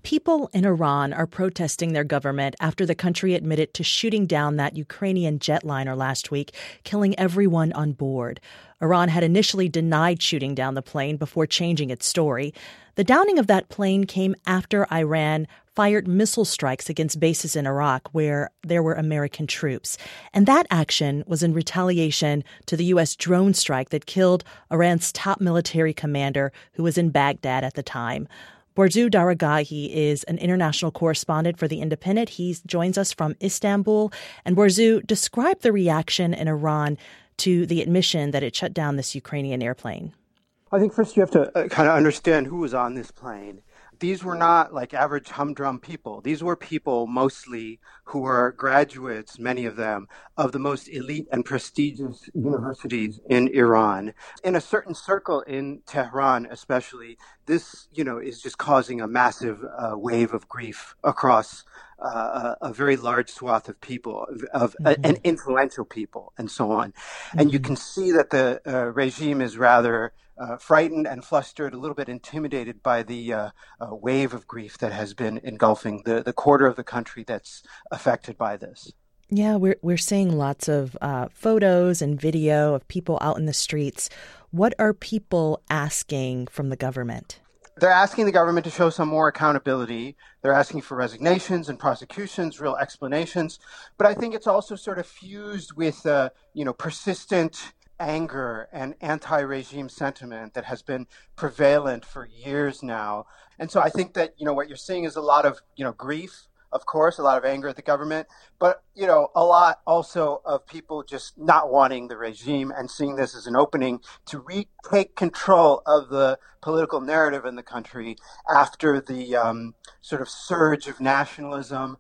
People in Iran are protesting their government after the country admitted to shooting down that Ukrainian jetliner last week, killing everyone on board. Iran had initially denied shooting down the plane before changing its story. The downing of that plane came after Iran fired missile strikes against bases in Iraq where there were American troops. And that action was in retaliation to the U.S. drone strike that killed Iran's top military commander, who was in Baghdad at the time. Borzu Daragahi is an international correspondent for The Independent. He joins us from Istanbul. And Borzu, describe the reaction in Iran to the admission that it shut down this Ukrainian airplane. I think first you have to kind of understand who was on this plane. These were not like average humdrum people. These were people mostly who were graduates, many of them, of the most elite and prestigious universities in Iran. In a certain circle in Tehran, especially, this, is just causing a massive wave of grief across a very large swath of people, and influential people, and so on. And you can see that the regime is rather frightened and flustered, a little bit intimidated by the wave of grief that has been engulfing the quarter of the country that's affected by this. Yeah, we're seeing lots of photos and video of people out in the streets. What are people asking from the government? They're asking the government to show some more accountability. They're asking for resignations and prosecutions, real explanations. But I think it's also sort of fused with, persistent anger and anti-regime sentiment that has been prevalent for years now. And so I think that, what you're seeing is a lot of, grief, of course, a lot of anger at the government, but, a lot also of people just not wanting the regime and seeing this as an opening to retake control of the political narrative in the country after the sort of surge of nationalism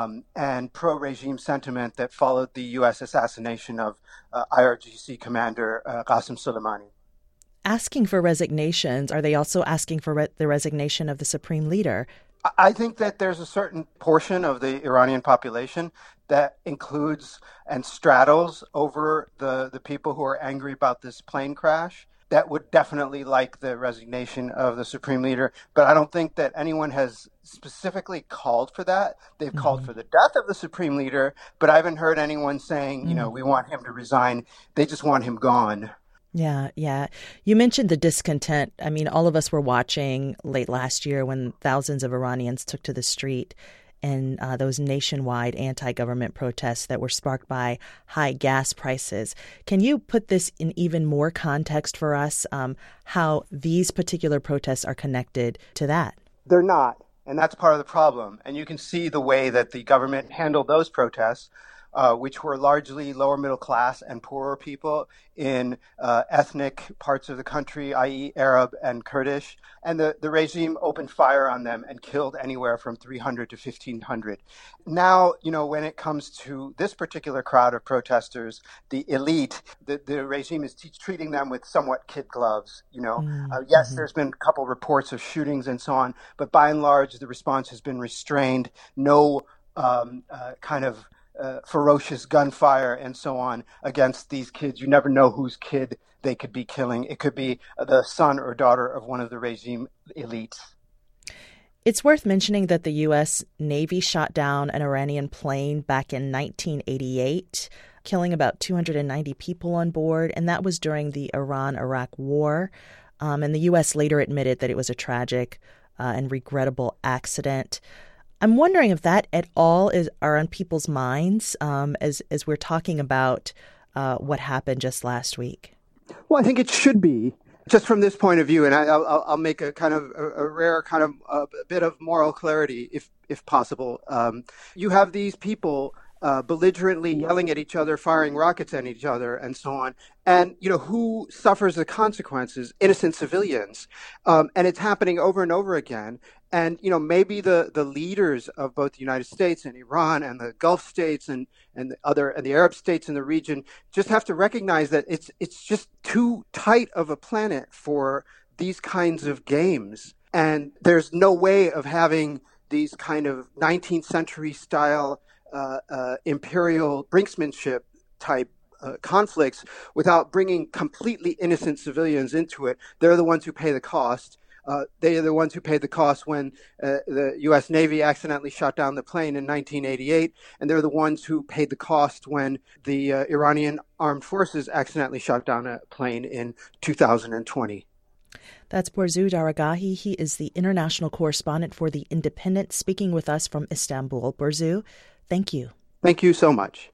and pro-regime sentiment that followed the U.S. assassination of IRGC commander Qasem Soleimani. Asking for resignations, are they also asking for the resignation of the supreme leader? I think that there's a certain portion of the Iranian population that includes and straddles over the people who are angry about this plane crash that would definitely like the resignation of the supreme leader. But I don't think that anyone has specifically called for that. They've called for the death of the supreme leader, but I haven't heard anyone saying, we want him to resign. They just want him gone. Yeah. You mentioned the discontent. I mean, all of us were watching late last year when thousands of Iranians took to the street in those nationwide anti-government protests that were sparked by high gas prices. Can you put this in even more context for us, how these particular protests are connected to that? They're not, and that's part of the problem. And you can see the way that the government handled those protests, which were largely lower middle class and poorer people in ethnic parts of the country, i.e. Arab and Kurdish. And the regime opened fire on them and killed anywhere from 300 to 1,500. Now, when it comes to this particular crowd of protesters, the elite, the regime is treating them with somewhat kid gloves. Yes, there's been a couple reports of shootings and so on, but by and large, the response has been restrained. No ferocious gunfire and so on against these kids. You never know whose kid they could be killing. It could be the son or daughter of one of the regime elites. It's worth mentioning that the U.S. Navy shot down an Iranian plane back in 1988, killing about 290 people on board, and that was during the Iran-Iraq War. And the U.S. later admitted that it was a tragic and regrettable accident. I'm wondering if that at all are on people's minds as we're talking about what happened just last week. Well, I think it should be, just from this point of view, and I'll make a kind of a rare kind of a bit of moral clarity, if possible. You have these people belligerently yelling at each other, firing rockets at each other, and so on. And, who suffers the consequences? Innocent civilians. And it's happening over and over again. And, maybe the leaders of both the United States and Iran and the Gulf states and the Arab states in the region just have to recognize that it's just too tight of a planet for these kinds of games. And there's no way of having these kind of 19th century style imperial brinksmanship type conflicts without bringing completely innocent civilians into it. They're the ones who pay the cost. They are the ones who paid the cost when the U.S. Navy accidentally shot down the plane in 1988, and they're the ones who paid the cost when the Iranian armed forces accidentally shot down a plane in 2020. That's Borzou Daragahi. He is the international correspondent for The Independent, speaking with us from Istanbul. Borzou, thank you. Thank you so much.